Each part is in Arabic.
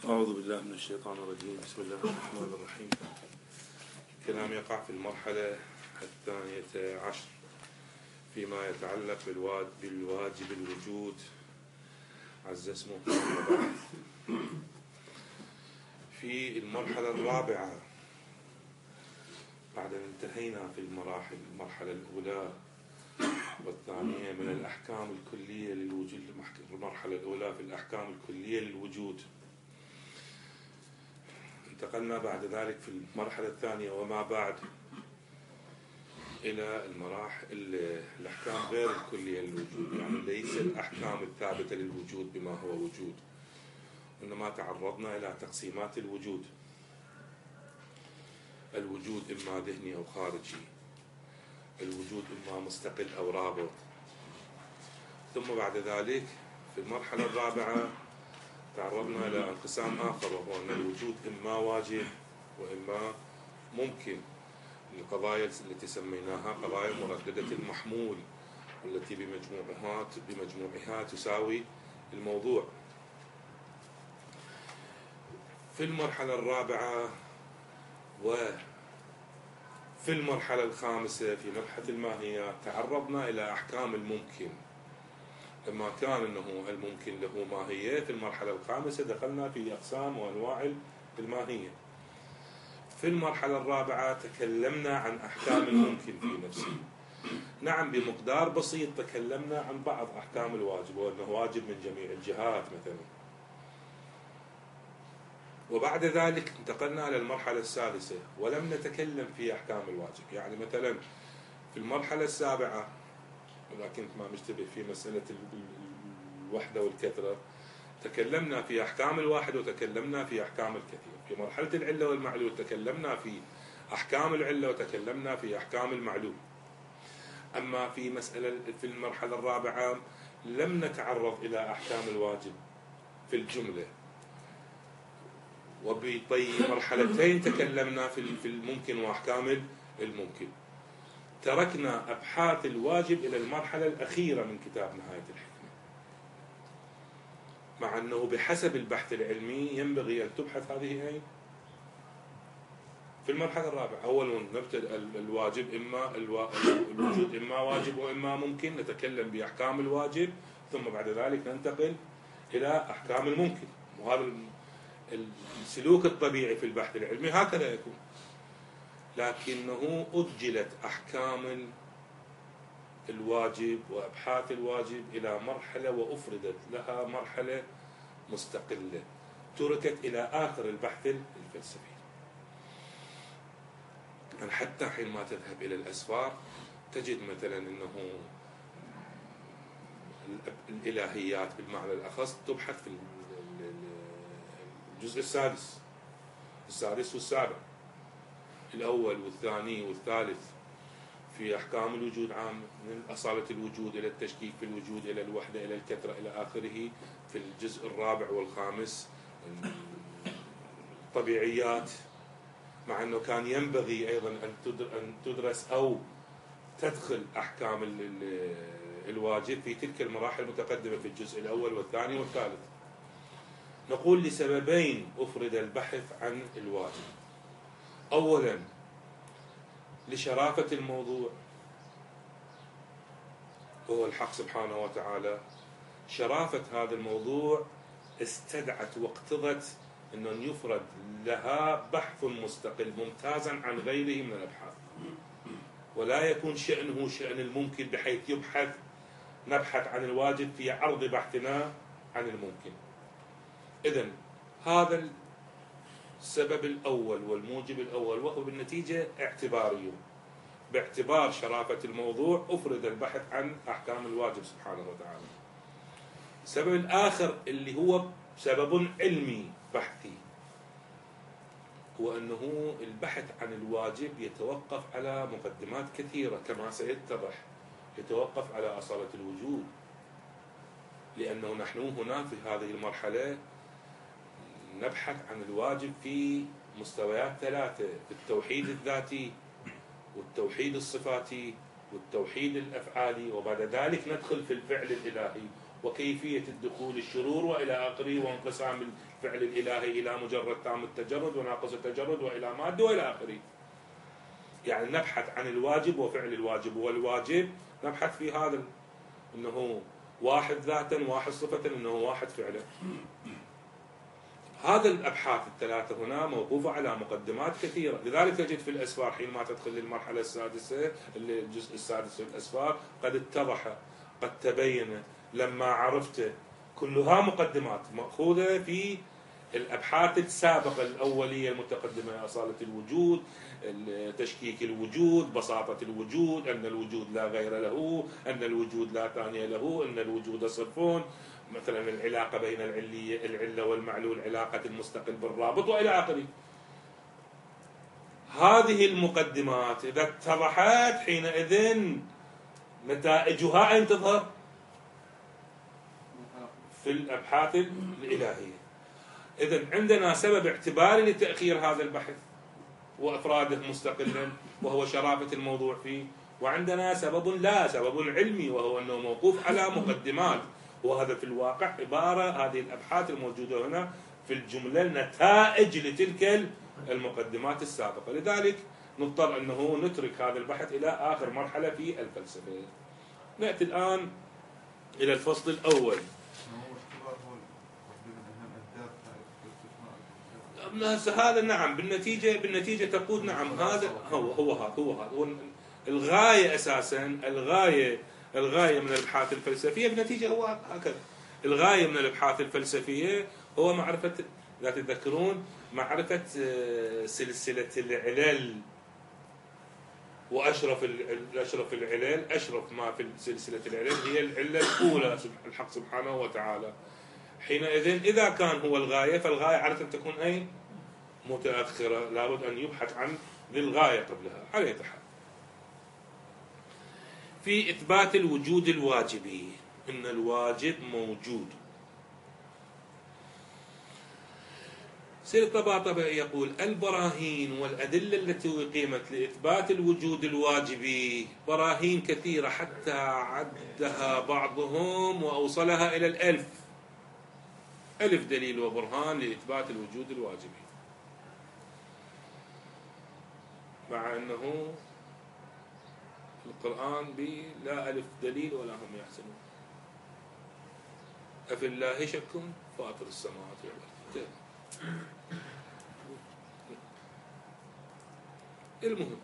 أعوذ بالله من الشيطان الرجيم. بسم الله الرحمن الرحيم. الكلام يقع في المرحلة الثانية عشر فيما يتعلق بالواجب الوجود عز اسمه. في المرحلة الرابعة بعد أن انتهينا في المرحلة الأولى والثانية من الأحكام الكلية للوجود. المرحلة الأولى في الأحكام الكلية للوجود، انتقلنا بعد ذلك في المرحلة الثانية وما بعد إلى الأحكام غير الكلية للوجود، يعني ليس الأحكام الثابتة للوجود بما هو وجود، إنما تعرضنا إلى تقسيمات الوجود. الوجود إما ذهني أو خارجي، الوجود إما مستقل أو رابط. ثم بعد ذلك في المرحلة الرابعة تعرضنا إلى انقسام آخر، وهو أن الوجود إما واجب وإما ممكن. القضايا التي سميناها قضايا مرددة المحمول، والتي بمجموعها تساوي الموضوع. في المرحلة الرابعة وفي المرحلة الخامسة في مبحث الماهيات تعرضنا إلى أحكام الممكن. لما كان أنه الممكن له ماهية، في المرحلة الخامسة دخلنا في أقسام وأنواع الماهية. في المرحلة الرابعة تكلمنا عن أحكام الممكن في نفسه. نعم، بمقدار بسيط تكلمنا عن بعض أحكام الواجب، وأنه واجب من جميع الجهات مثلا. وبعد ذلك انتقلنا إلى المرحلة السادسة ولم نتكلم في أحكام الواجب. يعني مثلا في المرحلة السابعة، إذا كنت ما مشتبه في مسألة الوحدة والكثرة، تكلمنا في أحكام الواحد وتكلمنا في أحكام الكثير. في مرحلة العلة والمعلول تكلمنا في أحكام العلة وتكلمنا في أحكام المعلول. أما في المرحلة الرابعة لم نتعرض إلى أحكام الواجب في الجملة. مرحلتين تكلمنا في الممكن وأحكام الممكن. تركنا أبحاث الواجب إلى المرحلة الأخيرة من كتاب نهاية الحكمة، مع أنه بحسب البحث العلمي ينبغي أن تبحث هذه أين؟ في المرحلة الرابعة. أولا نبتدأ الواجب الوجود إما واجب وإما ممكن، نتكلم بأحكام الواجب، ثم بعد ذلك ننتقل إلى أحكام الممكن. وهذا السلوك الطبيعي في البحث العلمي هكذا يكون، لكنه أجلت أحكام الواجب وأبحاث الواجب إلى مرحلة، وأفردت لها مرحلة مستقلة تركت إلى آخر البحث الفلسفي. يعني حتى حينما تذهب إلى الأسفار تجد مثلا أنه الإلهيات بالمعنى الأخص تبحث في الجزء السادس والسابع، الأول والثاني والثالث في أحكام الوجود عام، من أصالة الوجود إلى التشكيك في الوجود إلى الوحدة إلى الكثرة إلى آخره. في الجزء الرابع والخامس الطبيعيات، مع أنه كان ينبغي أيضا أن تدرس أو تدخل أحكام الواجب في تلك المراحل المتقدمة في الجزء الأول والثاني والثالث. نقول لسببين أفرد البحث عن الواجب. أولا لشرافة الموضوع، وهو الحق سبحانه وتعالى. شرافة هذا الموضوع استدعت واقتضت أن يفرد لها بحث مستقل ممتازا عن غيره من الأبحاث، ولا يكون شأنه شأن الممكن بحيث نبحث عن الواجب في عرض بحثنا عن الممكن. إذن هذا السبب الأول والموجب الأول، وهو بالنتيجة اعتباري. باعتبار شرافة الموضوع أفرد البحث عن أحكام الواجب سبحانه وتعالى. السبب الآخر اللي هو سبب علمي بحثي، هو أنه البحث عن الواجب يتوقف على مقدمات كثيرة كما سيتضح. يتوقف على أصالة الوجود، لأنه نحن هنا في هذه المرحلة نبحث عن الواجب في مستويات ثلاثة: التوحيد الذاتي والتوحيد الصفاتي والتوحيد الأفعالي. وبعد ذلك ندخل في الفعل الإلهي، وكيفية الدخول الشرور وإلى آخره، وانقسام الفعل الإلهي إلى مجرد تام التجرد وناقص التجرد وإلى مادة وإلى آخره. يعني نبحث عن الواجب وفعل الواجب، والواجب نبحث في هذا أنه واحد ذاتا، واحد صفة، أنه واحد فعلا. هذا الأبحاث الثلاثة هنا موقوفة على مقدمات كثيرة، لذلك تجد في الأسفار حينما تدخل للمرحلة السادسة، الجزء السادس في الأسفار، قد اتضح، قد تبين لما عرفت، كلها مقدمات مأخوذة في الأبحاث السابقة الأولية المتقدمة: أصالة الوجود، تشكيك الوجود، بساطة الوجود، أن الوجود لا غير له، أن الوجود لا ثاني له، أن الوجود صرفون، مثلا العلاقة بين العلة والمعلول، علاقة المستقل بالرابط، وإلى آخره. هذه المقدمات إذا اتضحت حينئذ نتائجها أين تظهر؟ في الأبحاث الإلهية. إذن عندنا سبب اعتباري لتأخير هذا البحث وإفراده مستقلا، وهو شرافة الموضوع فيه، وعندنا سبب علمي، وهو أنه موقوف على مقدمات، وهذا في الواقع عبارة، هذه الأبحاث الموجودة هنا في الجملة نتائج لتلك المقدمات السابقة. لذلك نضطر أنه نترك هذا البحث إلى آخر مرحلة في الفلسفة. نأتي الآن إلى الفصل الأول. هذا نعم بالنتيجة تقول نعم، هذا هو الغاية أساسا، الغاية من الأبحاث الفلسفية بالنتيجة هو هكذا. الغاية من الأبحاث الفلسفية هو معرفة، لا تتذكرون، معرفة سلسلة العلل، وأشرف العلل، أشرف ما في سلسلة العلل هي العلة الأولى، الحق سبحانه وتعالى. حينئذ إذا كان هو الغاية، فالغاية عادة تكون أي متأخرة، لابد أن يبحث عن للغاية قبلها. على أي حال، في إثبات الوجود الواجبي، إن الواجب موجود. سيد الطباطبائي يقول: البراهين والأدلة التي أقيمت لإثبات الوجود الواجبي براهين كثيرة، حتى عدها بعضهم وأوصلها إلى 1000 دليل وبرهان لإثبات الوجود الواجبي، مع أنه القرآن لا 1000 دليل ولا هم يحسنون. أفي الله شك فاطر السماوات والأرض. المهم،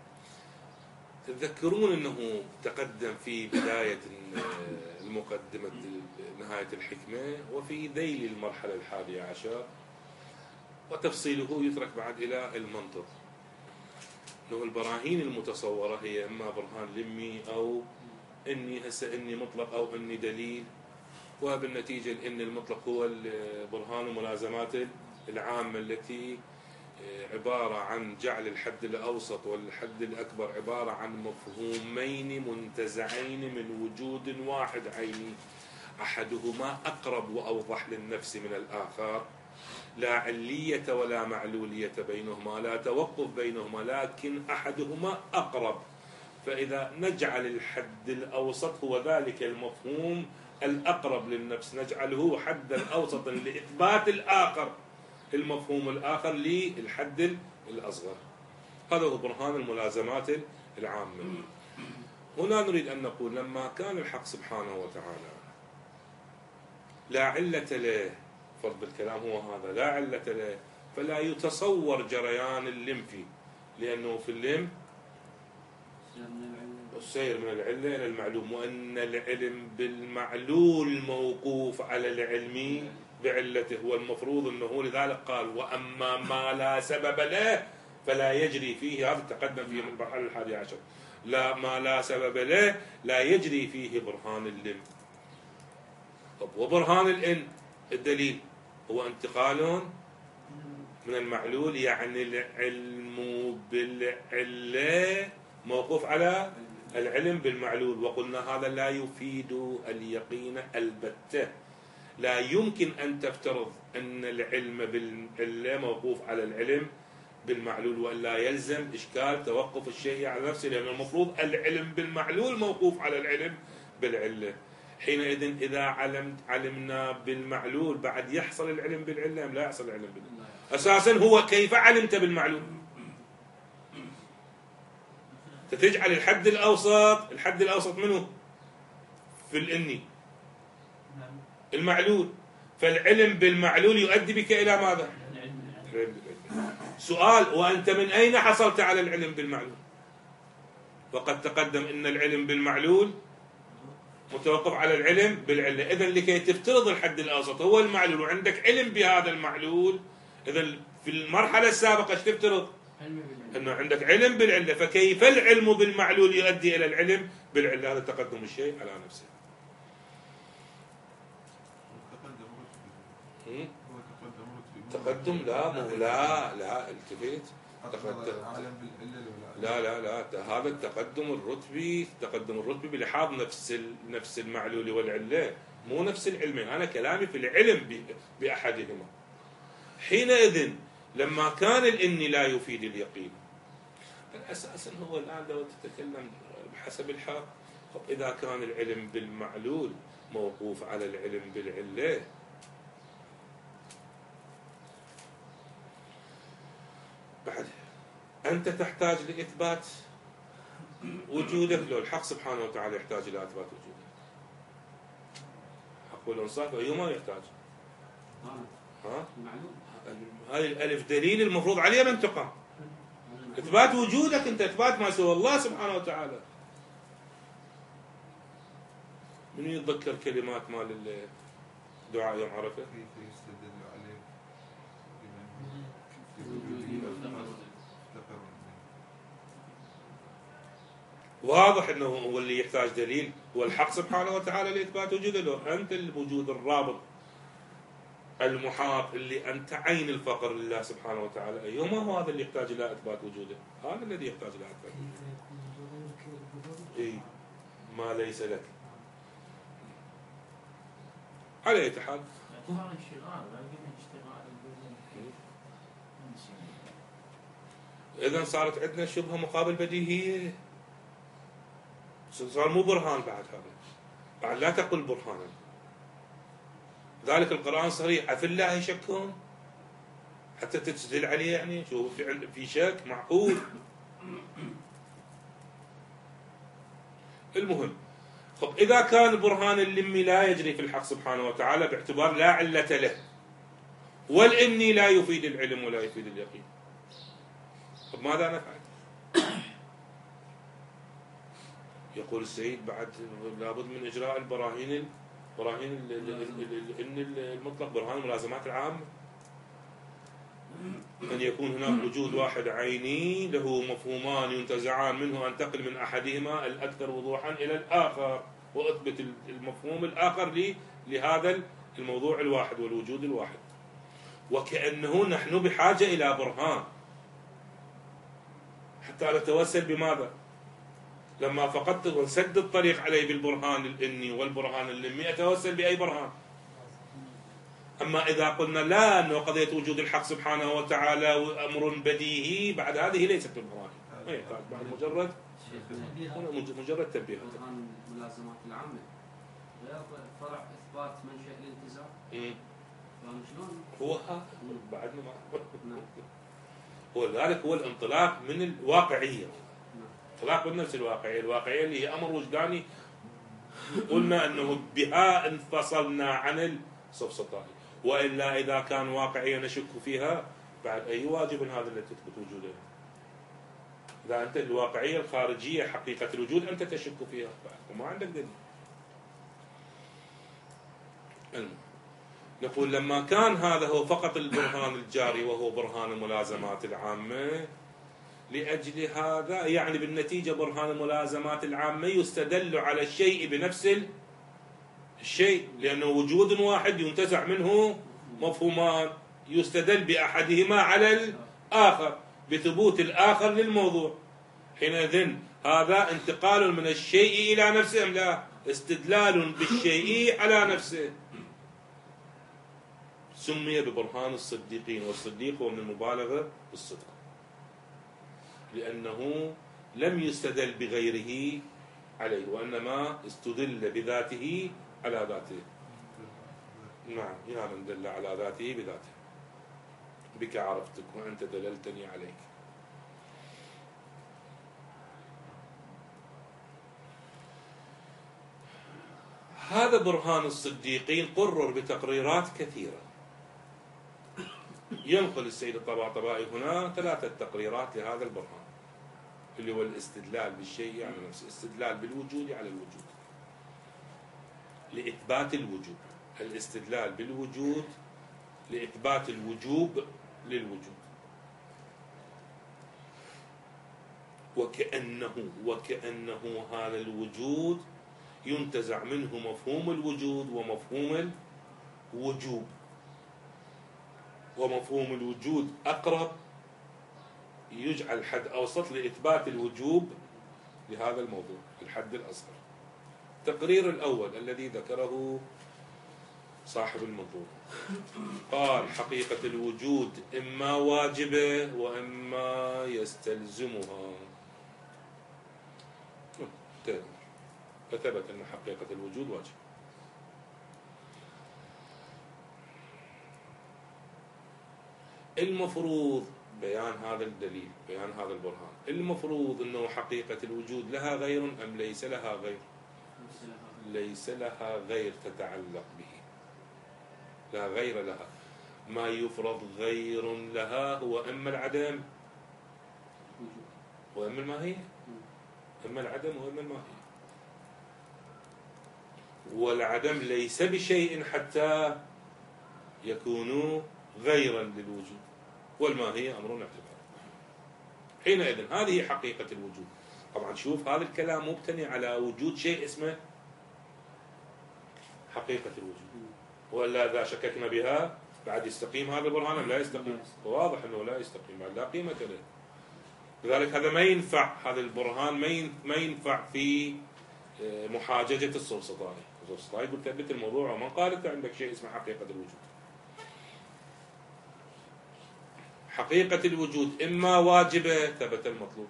تتذكرون أنه تقدم في بداية المقدمة نهاية الحكمة، وفي ذيل المرحلة 11، وتفصيله يترك بعد إلى المنطق، أنه البراهين المتصورة هي إما برهان لمي، أو إني مطلق، أو إني دليل، وبالنتيجة الإن المطلق هو برهان ملازمات العامة، التي عبارة عن جعل الحد الأوسط والحد الأكبر عبارة عن مفهومين منتزعين من وجود واحد عيني، أحدهما أقرب وأوضح للنفس من الآخر، لا علية ولا معلولية بينهما، لا توقف بينهما، لكن أحدهما أقرب. فإذا نجعل الحد الأوسط هو ذلك المفهوم الأقرب للنفس، نجعله حدا أوسطا لإثبات الآخر، المفهوم الآخر للحد الأصغر. هذا هو برهان الملازمات العامة. هنا نريد أن نقول: لما كان الحق سبحانه وتعالى لا علة له، فرض الكلام هو هذا، لا علة له، فلا يتصور جريان اللم فيه، لأنه في اللم السير من العلة إلى المعلوم، وأن العلم بالمعلول موقوف على العلم بعلته، هو المفروض أنه، لذلك قال: وأما ما لا سبب له فلا يجري فيه. هذا تقدم في المرحلة 11. لا، ما لا سبب له لا يجري فيه برهان اللم. طب وبرهان الإن الدليل هو انتقال من المعلول، يعني العلم بالعلة موقوف على العلم بالمعلول، وقلنا هذا لا يفيد اليقين البتة. لا يمكن أن تفترض أن العلم بالعلة موقوف على العلم بالمعلول، وإلا يلزم إشكال توقف الشيء على نفسه، لأن المفروض العلم بالمعلول موقوف على العلم بالعلة. حينئذ إذا علمنا بالمعلول بعد يحصل العلم بالعلة أم لا يحصل العلم بالعلة؟ أساسا هو كيف علمت بالمعلول؟ تجعل الحد الأوسط منه في الإني المعلول، فالعلم بالمعلول يؤدي بك إلى ماذا؟ سؤال: وأنت من أين حصلت على العلم بالمعلول؟ وقد تقدم أن العلم بالمعلول متوقف على العلم بالعلة. إذن لكي تفترض الحد الأوسط هو المعلول وعندك علم بهذا المعلول، إذن في المرحلة السابقة ايش تفترض؟ أنه عندك علم بالعلة، فكيف العلم بالمعلول يؤدي إلى العلم بالعلة؟ هذا تقدم الشيء على نفسه. تقدم لا التفت لا هذا التقدم الرتبي بلحاظ نفس المعلول والعلة، مو نفس العلمين. أنا كلامي في العلم بأحدهما. حينئذ لما كان الإني لا يفيد اليقين، أساسا هو الآن لو تتكلم بحسب الحق، إذا كان العلم بالمعلول موقوف على العلم بالعلة، بعد أنت تحتاج لإثبات وجودك، لو الحق سبحانه وتعالى يحتاج إلى إثبات وجودك. حق والإنصاف أيهما يحتاج؟ هاي الألف دليل المفروض عليه من تقام إثبات وجودك أنت، إثبات ما سوى الله سبحانه وتعالى. من يتذكر كلمات مال الدعاء يوم عرفة؟ واضح انه هو اللي يحتاج دليل هو الحق سبحانه وتعالى لاثبات وجوده. لو انت الوجود الرابط المحاط اللي انت عين الفقر لله سبحانه وتعالى، ايهما هو هذا اللي يحتاج الى اثبات وجوده؟ هذا الذي يحتاج الى اثبات وجوده. ما ليس لك. على اي حال اذا صارت عندنا شبهه مقابل بديهيه، صار مو برهان بعد. هذا بعد لا تقل برهانا. ذلك القرآن صريح: أفي الله يشكون حتى تستدل عليه. يعني شو في شك معقول؟ المهم، طب إذا كان برهان اللمي لا يجري في الحق سبحانه وتعالى باعتبار لا علة له، والإني لا يفيد العلم ولا يفيد اليقين، طب ماذا نفعل؟ يقول السيد بعد لابد من إجراء البراهين المطلق، برهان الملازمات العامة، أن يكون هناك وجود واحد عيني له مفهومان ينتزعان منه، أنتقل من أحدهما الأكثر وضوحا إلى الآخر وأثبت المفهوم الآخر لهذا الموضوع الواحد والوجود الواحد. وكأنه نحن بحاجة إلى برهان حتى نتوسل بماذا؟ لما فقدت ونسد الطريق عليه بالبرهان الإني والبرهان اللمي، أتوسل بأي برهان؟ أما إذا قلنا لا، أنه قضية وجود الحق سبحانه وتعالى أمر بديهي، بعد هذه ليست بالبرهان، ما يحتاج بعد مجرد تنبيه. برهان الملازمات العامة فرع إثبات منشأ الالتزام. شلون؟ هو بعدنا هو ذلك هو الانطلاق من الواقعية، انطلاق من نفس الواقعية اللي هي أمر وجداني، قلنا أنه بها انفصلنا عن السفسطائي. وإلا إذا كان واقعية نشك فيها، بعد أي واجب هذا اللي تثبت وجوده؟ إذا أنت الواقعية الخارجية حقيقة الوجود أنت تشك فيها وما عندك دليل. نقول لما كان هذا هو فقط البرهان الجاري وهو برهان الملازمات العامة، لأجل هذا يعني بالنتيجة برهان الملازمات العامة يستدل على الشيء بنفس الشيء، لأنه وجود واحد ينتزع منه مفهومان، يستدل بأحدهما على الآخر بثبوت الآخر للموضوع. حينئذ هذا انتقال من الشيء إلى نفسه أم لا؟ استدلال بالشيء على نفسه. سمي ببرهان الصديقين، والصديق هو من المبالغة بالصدق، لأنه لم يستدل بغيره عليه، وإنما استدل بذاته على ذاته. نعم، إيمان دل على ذاته بذاته. بك عرفتك وأنت دللتني عليك. هذا برهان الصديقين قرر بتقريرات كثيرة. ينقل السيد الطباطبائي هنا 3 تقريرات لهذا البرهان، اللي هو الاستدلال بالشيء على نفسه، الاستدلال بالوجود على الوجود، لإثبات الوجوب، الاستدلال بالوجود لإثبات الوجوب للوجود. وكأنه هذا الوجود ينتزع منه مفهوم الوجود ومفهوم الوجوب، ومفهوم الوجود أقرب، يجعل حد أوسط لإثبات الوجوب لهذا الموضوع، الحد الأصغر. التقرير الأول الذي ذكره صاحب المنظور قال: حقيقة الوجود إما واجبة وإما يستلزمها. فثبت أن حقيقة الوجود واجب. المفروض بيان هذا الدليل، بيان هذا البرهان، المفروض أنه حقيقة الوجود لها غير أم ليس لها غير؟ ليس لها غير تتعلق به، لا غير لها. ما يفرض غير لها هو إما العدم وإما الماهية، إما العدم وإما الماهية. والعدم ليس بشيء حتى يكون غيرا للوجود، والماهية أمر اعتبار. حينئذ هذه حقيقة الوجود. طبعا شوف، هذا الكلام مبتني على وجود شيء اسمه حقيقة الوجود، ولا إذا شككنا بها بعد يستقيم هذا البرهان أم لا يستقيم؟ واضح أنه لا يستقيم، بعد لا قيمة له. لذلك هذا ما ينفع، هذا البرهان ما ينفع في محاججة السلسطائي. السلسطائي يقول ثبت الموضوع، ومن قال أنت عندك شيء اسمه حقيقة الوجود. حقيقة الوجود إما واجبة ثبت المطلوب،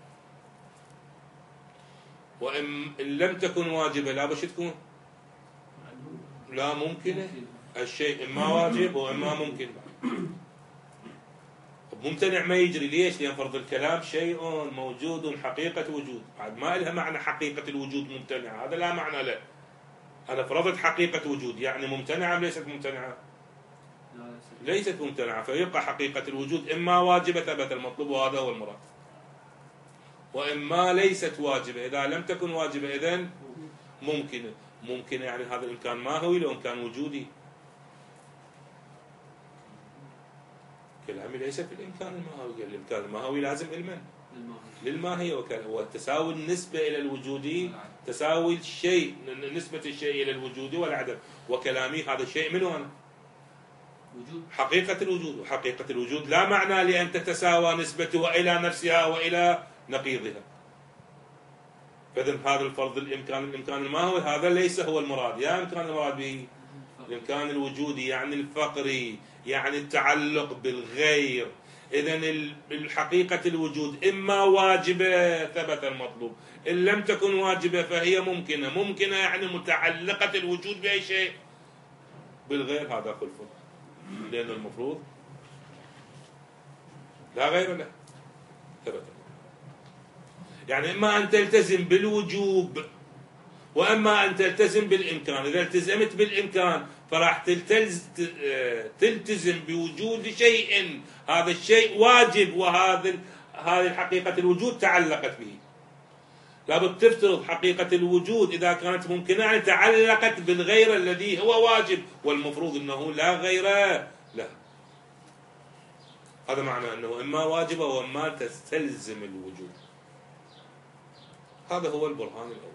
وإن لم تكن واجبة لا بش تكون لا ممكنة. الشيء إما واجب وإما ممكن. ممتنع ما يجري. ليش؟ لأن فرض الكلام شيء موجود حقيقة وجود، بعد ما لها معنى حقيقة الوجود ممتنعة، هذا لا معنى له. أنا فرضت حقيقة وجود، يعني ممتنعة أم ليست ممتنعة؟ ليست ممتنعة. فيبقى حقيقة الوجود إما واجبة ثبت المطلوب، وهذا هو المراد، وإما ليست واجبة. إذا لم تكن واجبة إذن ممكنة. ممكنة يعني هذا الإمكان ماهوي لو إمكان وجودي. كلامي ليس في الإمكان الماهوي، الإمكان الماهوي لازم علما للماهية، وتساوي النسبة إلى الوجود، تساوي الشيء، نسبة الشيء إلى الوجود والعدم. وكلامي هذا الشيء منه أنا حقيقة الوجود. وحقيقة الوجود لا معنى لأن تتساوى نسبتها إلى نفسها وإلى نقيضها. فإذن هذا الفرض الإمكان الماهوي هذا ليس هو المراد. يا إمكان المراد به الإمكان الوجودي، يعني الفقري، يعني التعلق بالغير. إذن الحقيقة الوجود إما واجبة ثبت المطلوب، إن لم تكن واجبة فهي ممكنة. ممكنة يعني متعلقة الوجود بأي شيء، بالغير هذا خلف، لأن المفروض لا غير له ثبت. يعني إما أن تلتزم بالوجوب وأما أن تلتزم بالإمكان. إذا التزمت بالإمكان فراح تلتزم بوجود شيء، هذا الشيء واجب، هذه الحقيقة الوجود تعلقت به. لابد تفترض حقيقة الوجود إذا كانت ممكنة يعني تعلقت بالغير الذي هو واجب، والمفروض أنه لا غير له. هذا معنى أنه إما واجبة وإما تستلزم الوجود. هذا هو البرهان الأول.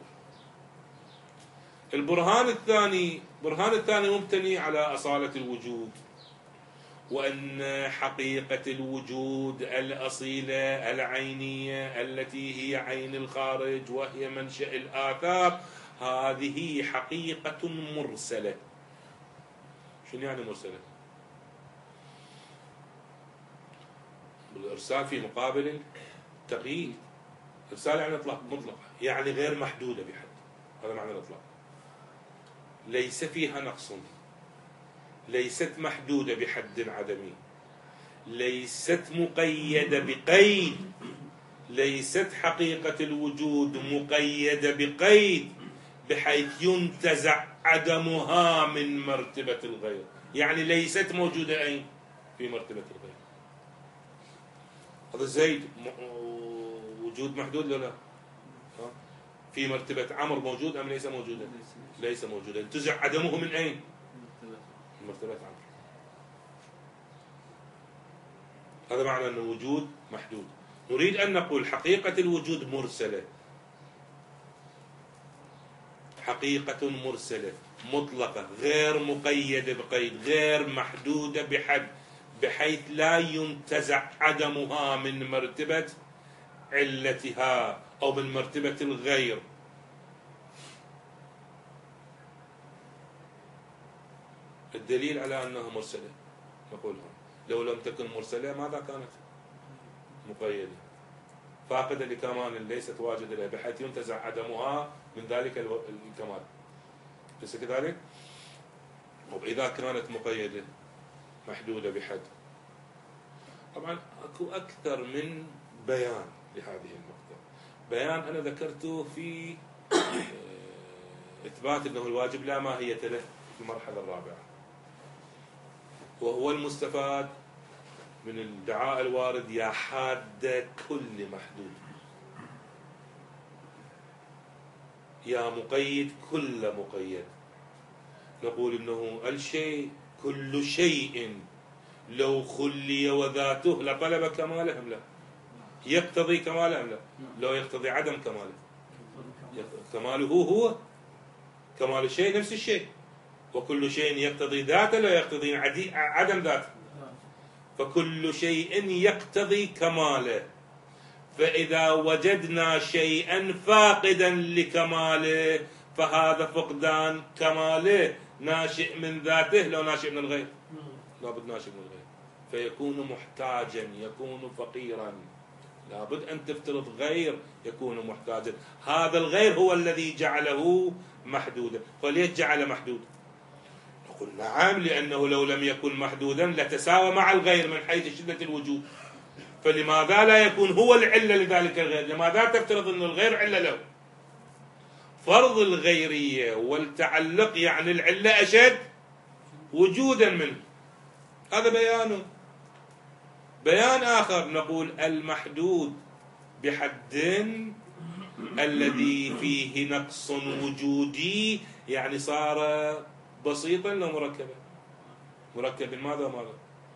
البرهان الثاني مبتني على أصالة الوجود، وأن حقيقة الوجود الأصيلة العينية التي هي عين الخارج وهي منشأ الآثار، هذه حقيقة مرسلة. شنو يعني مرسلة؟ الإرسال في مقابل التقييد. إرسال يعني إطلاق مطلق، يعني غير محدودة بحد. هذا معنى الإطلاق. ليس فيها نقص، ليست محدودة بحد عدمي، ليست مقيدة بقيد، ليست حقيقة الوجود مقيدة بقيد بحيث ينتزع عدمها من مرتبة الغير، يعني ليست موجودة أين؟ في مرتبة الغير. هذا زيد وجود محدود ولا لا؟ في مرتبة عمر موجود أم ليس موجودا؟ ليس موجودا. ينتزع عدمه من أين؟ من مرتبة عمر. هذا معنى أن الوجود محدود. نريد أن نقول حقيقة الوجود مرسلة، حقيقة مرسلة مطلقة غير مقيدة بقيد، غير محدودة بحد، بحيث لا ينتزع عدمها من مرتبة علتها أو من مرتبة الغير. الدليل على أنها مرسلة نقول لو لم تكن مرسلة ماذا كانت؟ مقيدة فاقدة لكمال ليست واجدة لها، بحيث ينتزع عدمها من ذلك الكمال. ليس كذلك؟ وإذا كانت مقيدة محدودة بحد، طبعا اكو أكثر من بيان لهذه النقطة. بيان أنا ذكرته في إثبات أنه الواجب لا ماهية له في المرحلة الرابعة، وهو المستفاد من الدعاء الوارد يا حاد كل محدود، يا مقيد كل مقيد. نقول إنه الشيء كل شيء لو خلي وذاته لطلب كماله أم لا؟ يقتضي كماله أم لا؟ لو يقتضي عدم كماله. كماله هو كمال الشيء نفس الشيء، وكل شيء يقتضي ذاته لا يقتضي عدم ذاته، فكل شيء يقتضي كماله. فإذا وجدنا شيئا فاقدا لكماله فهذا فقدان كماله ناشئ من ذاته لو ناشئ من الغير؟ لابد ناشئ من الغير، فيكون محتاجا، يكون فقيرا. لابد أن تفترض غير يكون محتاجا، هذا الغير هو الذي جعله محدودا. فليش جعل محدود؟ نقول نعم، لأنه لو لم يكن محدودا لتساوى مع الغير من حيث شدة الوجود، فلماذا لا يكون هو العلة لذلك الغير؟ لماذا تفترض أن الغير علة له؟ فرض الغيرية والتعلق يعني العلة أشد وجودا منه. هذا بيانه. بيان آخر نقول المحدود بحد الذي فيه نقص وجودي، يعني صار بسيطا لو مركبا. مركب ماذا وماذا؟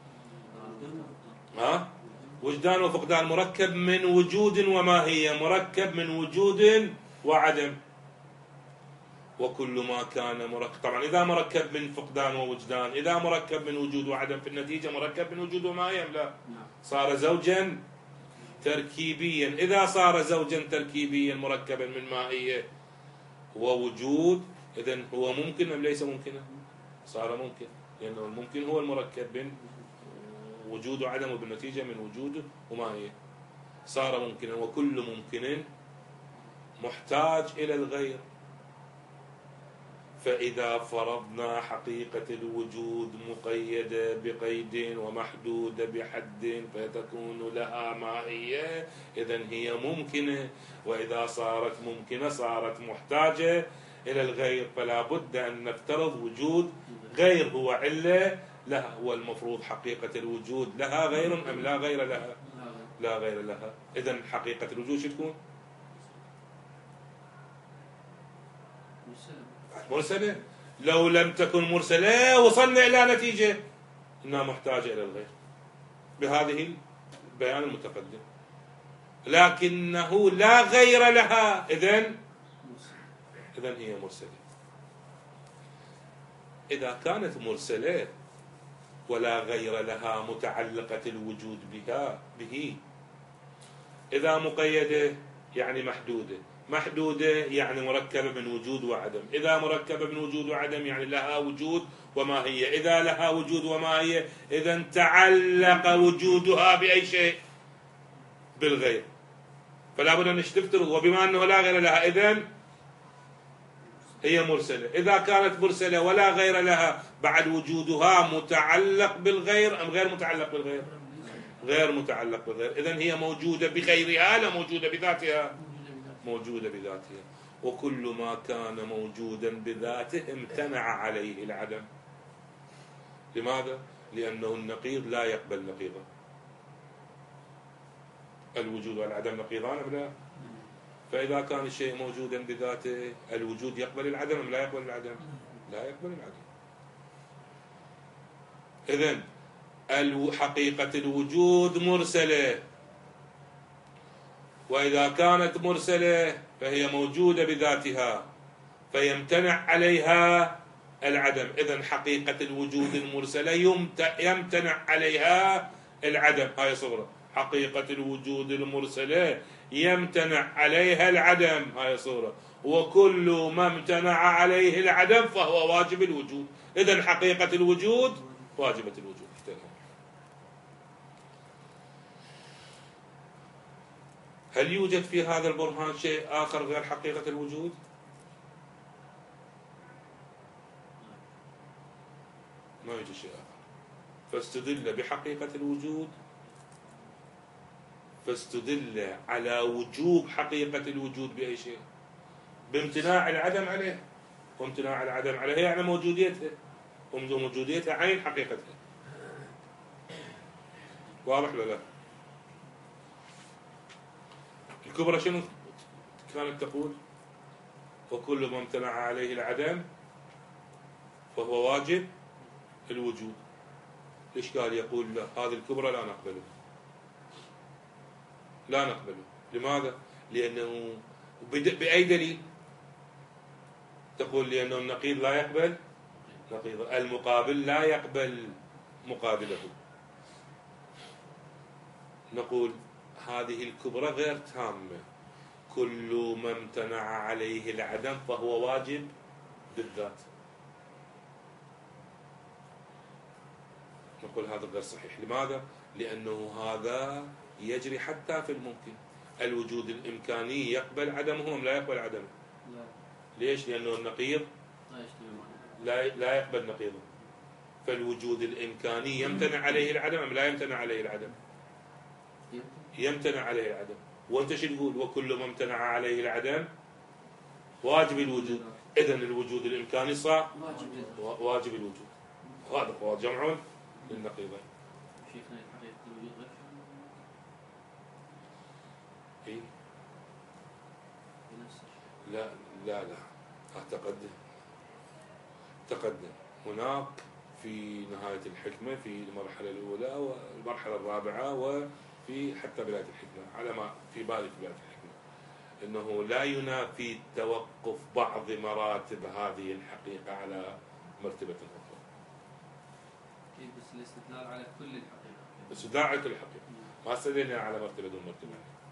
وجدان وفقدان. مركب من وجود وماهية، مركب من وجود وعدم. وكل ما كان مركب، طبعا إذا مركب من فقدان ووجدان، إذا مركب من وجود وعدم في النتيجة مركب من وجود وماهية لا، صار زوجا تركيبيا. إذا صار زوجا تركيبيا مركبا من ماهية ووجود، إذن هو ممكن أم ليس ممكنا؟ صار ممكن، لأنه الممكن هو المركب من وجود وعدم، وبالنتيجة من وجود وماهية صار ممكنا. وكل ممكن محتاج إلى الغير. فإذا فرضنا حقيقة الوجود مقيدة بقيد ومحدودة بحد فتكون لها ماهية، إذن هي ممكنة. وإذا صارت ممكنة صارت محتاجة إلى الغير، فلا بد أن نفترض وجود غير هو علة لها. والمفروض حقيقة الوجود لها غير أم لا غير لها؟ لا غير لها. إذن حقيقة الوجود شو تكون؟ مرسلة. لو لم تكن مرسلة وصلنا إلى نتيجة إنها محتاجة إلى الغير بهذه البيان المتقدم، لكنه لا غير لها، إذن هي مرسلة. إذا كانت مرسلة ولا غير لها متعلقة الوجود به، إذا مقيدة يعني محدودة، محدودة يعني مركبة من وجود وعدم، إذا مركبة من وجود وعدم يعني لها وجود وماهية، إذا لها وجود وماهية إذا تعلق وجودها بأي شيء؟ بالغير. فلا بد أن تفترض، وبما أنه لا غير لها هي مرسلة. إذا كانت مرسلة ولا غير لها بعد وجودها متعلق بالغير أم غير متعلق بالغير؟ غير متعلق بالغير. إذن هي موجودة بغيرها لا موجودة بذاتها؟ موجودة بذاتها. وكل ما كان موجودا بذاته امتنع عليه العدم. لماذا؟ لأنه النقيض لا يقبل نقيضا. الوجود والعدم نقيضان أم لا؟ فإذا كان الشيء موجودا بذاته الوجود يقبل العدم أم لا يقبل العدم؟ لا يقبل العدم. إذن حقيقة الوجود مرسلة، وإذا كانت مرسلة فهي موجودة بذاتها فيمتنع عليها العدم. إذن حقيقة الوجود المرسلة يمتنع عليها العدم. هاي صورة حقيقة الوجود المرسلة يمتنع عليها العدم. هاي صورة. وكل ما امتنع عليه العدم فهو واجب الوجود. إذن حقيقة الوجود واجبة الوجود. هل يوجد في هذا البرهان شيء آخر غير حقيقة الوجود؟ ما يوجد شيء آخر. فاستدل بحقيقة الوجود، فاستدل على وجوب حقيقة الوجود بأي شيء؟ بامتناع العدم عليه. وامتناع العدم عليه يعني موجوديتها، وموجوديتها عين حقيقتها. واضح ولا لا؟ الكبرى شنو كانت تقول؟ وكل ما امتنع عليه العدم فهو واجب الوجود. الإشكال يقول لا، هذه الكبرى لا نقبله. لا نقبله. لماذا؟ لأنه بأي دليل تقول؟ لأنه النقيض لا يقبل نقيض، المقابل لا يقبل مقابله. نقول هذه الكبرى غير تامة. كل ما امتنع عليه العدم فهو واجب بالذات. نقول هذا غير صحيح. لماذا؟ لأنه هذا يجري حتى في الممكن. الوجود الإمكاني يقبل عدمه أم لا يقبل عدمه؟ لا. ليش؟ لأنه النقيض لا يقبل نقيضه. فالوجود الإمكاني يمتنع عليه العدم أم لا يمتنع عليه العدم؟ يمتنع عليه العدم. وانت شو تقول؟ وكل ما امتنع عليه العدم واجب الوجود. اذن الوجود الامكاني صار واجب الوجود. هذا هو جمع للنقيضين. شيخنا حقيقة الوجود غير اي لا لا لا تقدم هناك في نهاية الحكمة في المرحلة الأولى والمرحلة الرابعة وفي حتى بداية الحكمة، على ما في بالي في بداية الحكمة، أنه لا ينافي توقف بعض مراتب هذه الحقيقة على مرتبة أخرى. بس الاستدلال على كل الحقيقة. الاستدلال على كل الحقيقة. ما استدلنا على مرتبة دون مرتبة.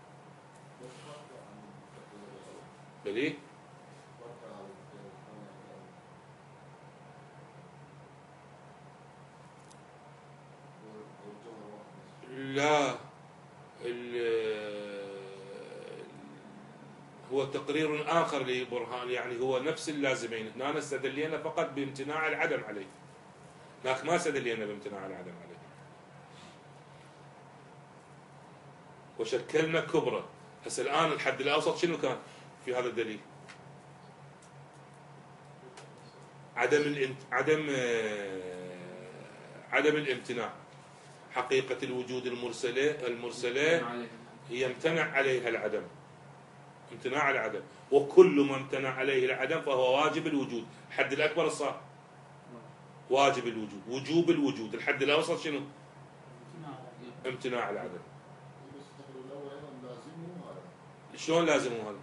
بلي؟ لا، هو تقرير آخر لبرهان، يعني هو نفس اللازمين. هنا استدلينا فقط بامتناع العدم عليه، هناك ما استدلينا بامتناع العدم عليه، وشكلنا كبرى. هسه الآن الحد الأوسط شنو كان في هذا الدليل؟ عدم الامتناع. حقيقة الوجود المرسلة يمتنع عليها العدم، امتناع العدم. وكل ما امتنع عليه العدم فهو واجب الوجود. الحد الأكبر الصار واجب الوجود، وجوب الوجود. الحد الأوسط شنو؟ امتناع العدم. شلون لازم هذا؟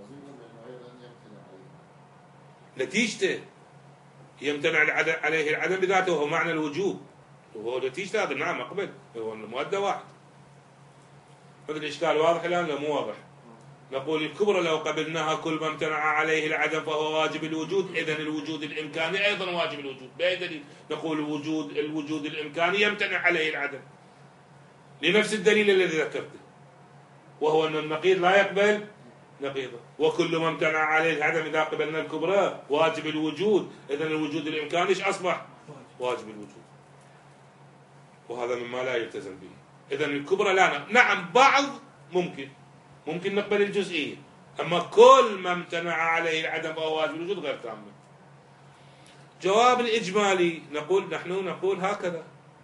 نتيجته يمتنع عليه العدم بذاته، وهو معنى الوجوب، وهو نتيجة هذا. نعم أقبل، هو المؤدى واحد. هذا الإشكال واضح الآن لا مو واضح؟ نقول الكبرى لو قبلناها كل ما امتنع عليه العدم فهو واجب الوجود، إذن الوجود الإمكاني أيضا واجب الوجود. بأي دليل؟ نقول الوجود الإمكاني يمتنع عليه العدم لنفس الدليل الذي ذكرته، وهو أن النقيض لا يقبل نقيضه. وكل ما امتنع عليه العدم إذا قبلنا الكبرى واجب الوجود، إذن الوجود الإمكاني إيش أصبح؟ واجب الوجود، وهذا مما لا يلتزم به. إذن الكبرى لا نعم بعض ممكن نقبل الجزئية، أما كل ما امتنع عليه العدم فهو واجب الوجود غير تام. جواب الإجمالي نحن نقول هكذا،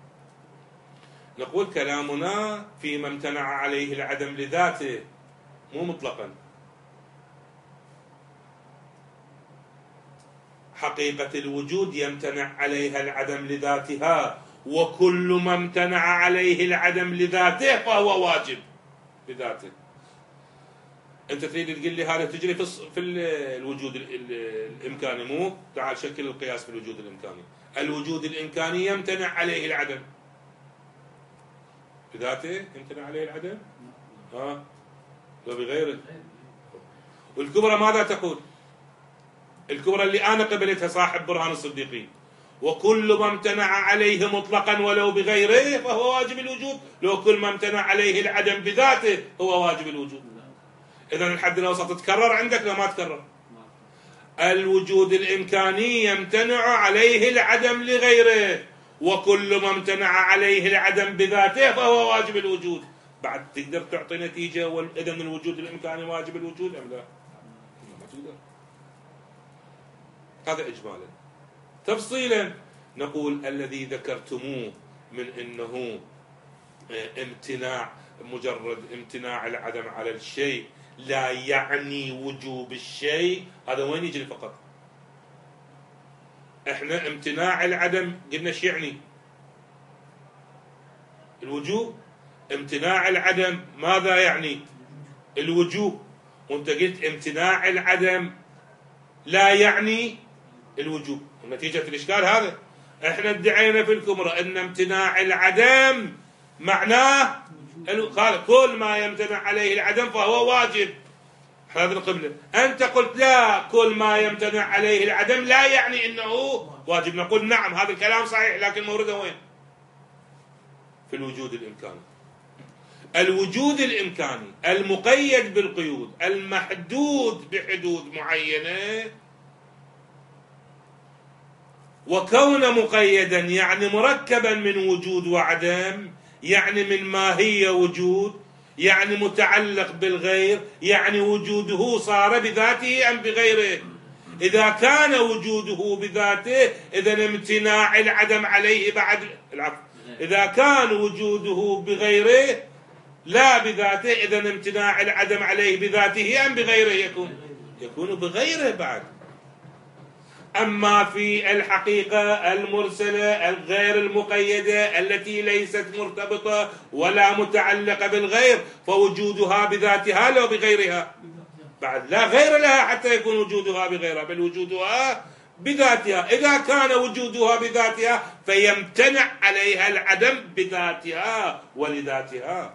نقول كلامنا فيما امتنع عليه العدم لذاته مو مطلقا. حقيقة الوجود يمتنع عليها العدم لذاتها، وكل ما امتنع عليه العدم لذاته فهو واجب لذاته. أنت تريد تقول لي هذا تجري في الوجود الإمكاني، مو؟ تعال شكل القياس في الوجود الإمكاني. الوجود الإمكاني يمتنع عليه العدم بذاته، يمتنع عليه العدم لو بغيره. والكبرى ماذا تقول؟ الكبرى اللي أنا قبلتها صاحب برهان الصديقين، وكل ما امتنع عليه مطلقا ولو بغيره فهو واجب الوجود، لو كل ما امتنع عليه العدم بذاته هو واجب الوجود. إذن الحد الأوسط تكرر عندك لو ما تكرر؟ الوجود الإمكاني يمتنع عليه العدم لغيره، وكل ما امتنع عليه العدم بذاته فهو واجب الوجود. بعد تقدر تعطي نتيجة إذن الوجود الإمكاني واجب الوجود أم لا؟ ما تقدر. هذا إجمالا. تفصيلا نقول الذي ذكرتموه من أنه مجرد امتناع العدم على الشيء لا يعني وجوب الشيء، هذا وين يجري فقط؟ احنا امتناع العدم قلنا ايش يعني؟ الوجوب. امتناع العدم ماذا يعني؟ الوجوب. وانت قلت امتناع العدم لا يعني الوجوب، نتيجة الإشكال هذا. احنا ادعينا في الكبرى ان امتناع العدم معناه كل ما يمتنع عليه العدم فهو واجب، هذا القبلة. أنت قلت لا، كل ما يمتنع عليه العدم لا يعني أنه واجب. نقول نعم هذا الكلام صحيح، لكن مورده وين؟ في الوجود الإمكاني. الوجود الإمكاني المقيد بالقيود، المحدود بحدود معينة، وكون مقيدا يعني مركبا من وجود وعدم، يعني من ماهية وجود، يعني متعلق بالغير، يعني وجوده صار بذاته أم بغيره. إذا كان وجوده بذاته إذن امتناع العدم عليه بعد العفو. إذا كان وجوده بغيره لا بذاته إذن امتناع العدم عليه بذاته أم بغيره يكون بغيره بعد. أما في الحقيقة المرسلة الغير المقيدة التي ليست مرتبطة ولا متعلقة بالغير فوجودها بذاتها لو بغيرها بعد لا غير لها حتى يكون وجودها بغيرها، بل وجودها بذاتها. إذا كان وجودها بذاتها فيمتنع عليها العدم بذاتها ولذاتها.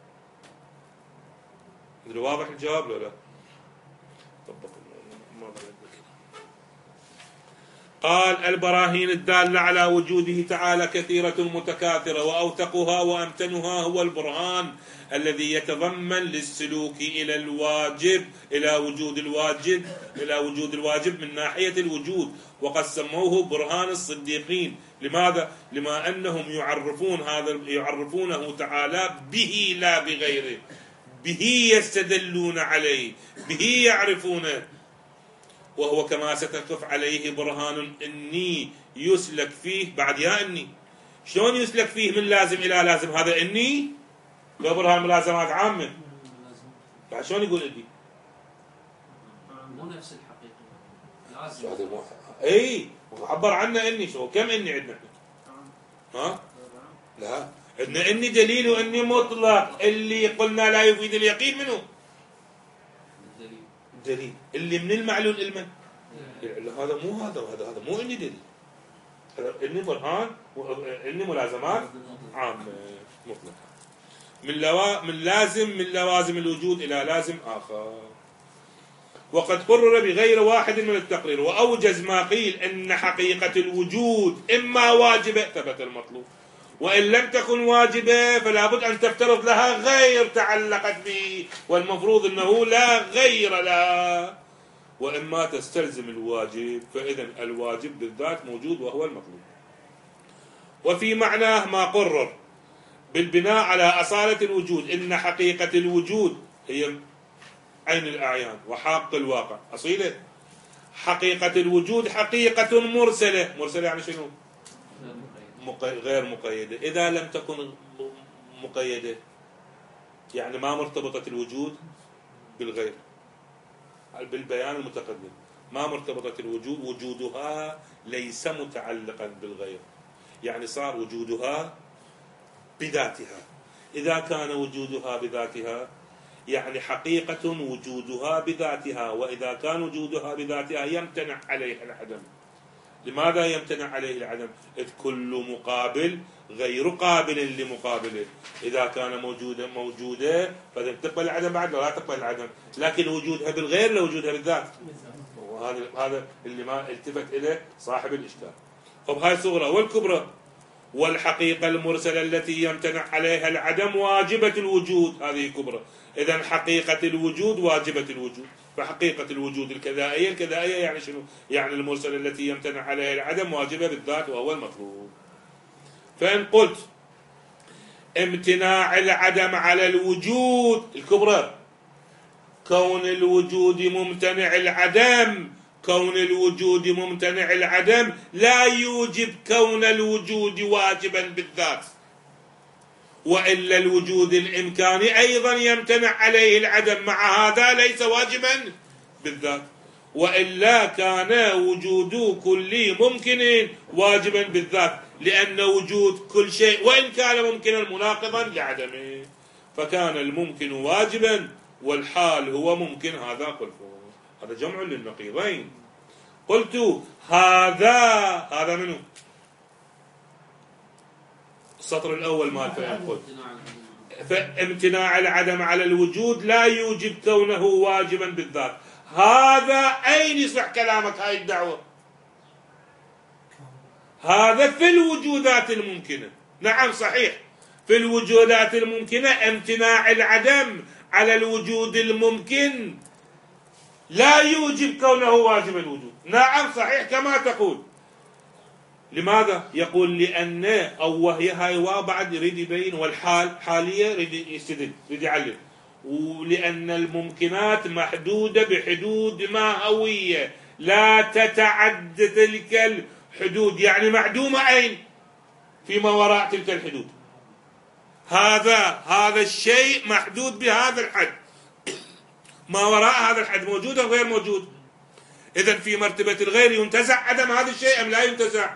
واضح الجواب لو لا؟ قال البراهين الدالة على وجوده تعالى كثيرة متكاثرة، وأوثقها وأمتنها هو البرهان الذي يتضمن للسلوك إلى الواجب، إلى وجود الواجب من ناحية الوجود، وقد سموه برهان الصديقين. لماذا؟ لما أنهم يعرفونه تعالى به لا بغيره، به يستدلون عليه، به يعرفونه. وهو كما ستقف عليه برهان إني يسلك فيه بعد يا إني. شلون يسلك فيه من لازم إلى لازم؟ هذا إني لو برهان ملازمات عامة، بعد شلون يقول إني؟ مو نفس الحقيقة لازم. أي وعبر عنه إني. شو كم إني عندنا؟ ها؟ لا عندنا إني دليل وإني مطلق. اللي قلنا لا يفيد اليقين منه دليل اللي من المعلول علما. هذا مو اني دليل، اني برهان اني ملازمات عامه مطلقه من لوازم الوجود الى لازم اخر. وقد قرر بغير واحد من التقرير واوجز ما قيل ان حقيقه الوجود اما واجبه ثبت المطلوب، وإن لم تكن واجبة فلا بد أن تفترض لها غير تعلقت به، والمفروض أنه لا غير لها. وإما تستلزم الواجب فإذا الواجب بالذات موجود وهو المطلوب. وفي معناه ما قرر بالبناء على أصالة الوجود إن حقيقة الوجود هي عين الأعيان وحق الواقع أصيلة. حقيقة الوجود حقيقة مرسلة. مرسلة يعني شنو؟ غير مقيدة. إذا لم تكن مقيدة يعني ما مرتبطة الوجود بالغير. بالبيان المتقدم ما مرتبطة الوجود، وجودها ليس متعلقا بالغير، يعني صار وجودها بذاتها. إذا كان وجودها بذاتها يعني حقيقة وجودها بذاتها، وإذا كان وجودها بذاتها يمتنع عليها العدم. لماذا يمتنع عليه العدم؟ إذ كل مقابل غير قابل لمقابله. إذا كان موجودة فإذا تقبل العدم بعد لا تقبل العدم، لكن وجودها بالغير لا وجودها بالذات. وهذا اللي ما التفت إليه صاحب الإشكال. طب هاي الصغرى والكبرى. والحقيقة المرسلة التي يمتنع عليها العدم واجبة الوجود، هذه كبرى. إذن حقيقة الوجود واجبة الوجود. فحقيقة الوجود الكذائية يعني شنو؟ يعني المرسلة التي يمتنع عليها العدم واجبة بالذات وهو المطلوب. فإن قلت امتناع العدم على الوجود الكبرى، كون الوجود ممتنع العدم، كون الوجود ممتنع العدم لا يوجب كون الوجود واجبا بالذات، وإلا الوجود الإمكاني أيضا يمتنع عليه العدم، مع هذا ليس واجبا بالذات. وإلا كان وجود كل ممكن واجبا بالذات، لأن وجود كل شيء وإن كان ممكنا مناقضا لعدمه، فكان الممكن واجبا والحال هو ممكن. هذا قلت هذا جمع للنقيضين. قلت هذا منه السطر الأول مال فإن قلت فامتناع العدم على الوجود لا يوجب كونه واجبا بالذات. هذا أين يصح كلامك هاي الدعوة؟ هذا في الوجودات الممكنة. نعم صحيح في الوجودات الممكنة امتناع العدم على الوجود الممكن لا يوجب كونه واجب الوجود. نعم صحيح كما تقول. لماذا؟ يقول لأن أو وهي هاي وبعد يريد يبين، والحال حالية يريد يستدل يريد يعلم، ولأن الممكنات محدودة بحدود ماهوية لا تتعدى تلك الحدود، يعني معدومة أين؟ فيما وراء تلك الحدود. هذا الشيء محدود بهذا الحد، ما وراء هذا الحد موجود أو غير موجود. إذن في مرتبة الغير ينتزع عدم هذا الشيء أم لا ينتزع؟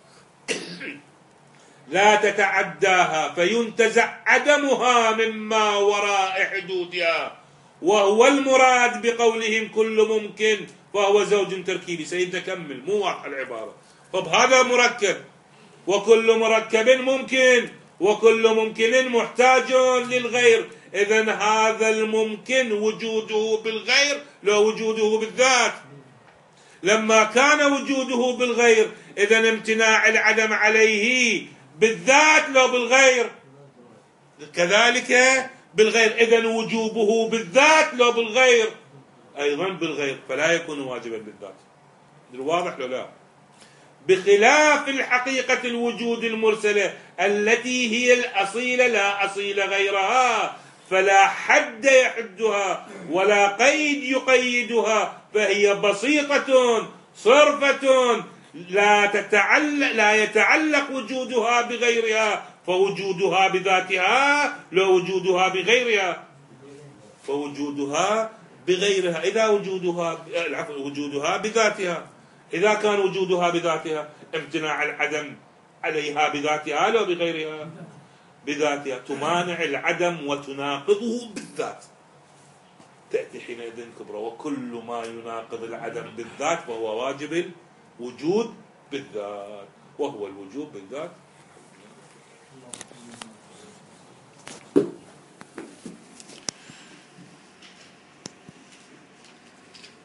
لا تتعداها فينتزع عدمها مما وراء حدودها، وهو المراد بقولهم كل ممكن فهو زوج تركيبي. سيدنا كمل مو واضح العبارة. طب هذا مركب، وكل مركب ممكن، وكل ممكن محتاج للغير. إذن هذا الممكن وجوده بالغير لا وجوده بالذات. لما كان وجوده بالغير إذن امتناع العدم عليه بالذات لا بالغير، كذلك بالغير. إذن وجوبه بالذات لا بالغير أيضا بالغير، فلا يكون واجبا بالذات. واضح ولا لا؟ بخلاف الحقيقة الوجود المرسلة التي هي الأصيلة لا أصيل غيرها، فلا حد يحدها ولا قيد يقيدها، فهي بسيطة صرفة لا يتعلق وجودها بغيرها، فوجودها بذاتها لا وجودها بغيرها، فوجودها بغيرها. إذا وجودها بذاتها، إذا كان وجودها بذاتها امتناع العدم عليها بذاتها لا بغيرها، بذاتها تمانع العدم وتناقضه بالذات. تأتي حينئذ كبرى وكل ما يناقض العدم بالذات فهو واجب الوجود بالذات، وهو الوجود بالذات.